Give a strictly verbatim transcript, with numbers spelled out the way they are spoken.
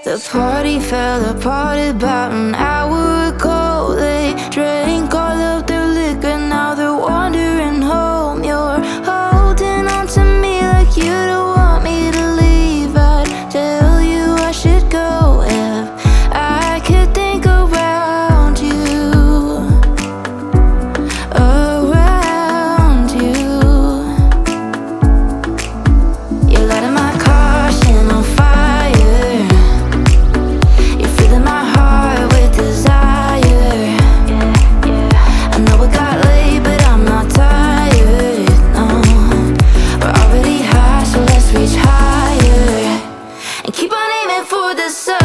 The party fell apart about an hour ago. They drank all of their liquor, now they're wandering home. You're holding on to me like you don't want me to leave. I'd tell you I should go if I could think around you, around you. You're lighting my car, shitting on fire. You're filling my heart with desire. I know it got late, but I'm not tired, no. We're already high, so let's reach higher and keep on aiming for the sun.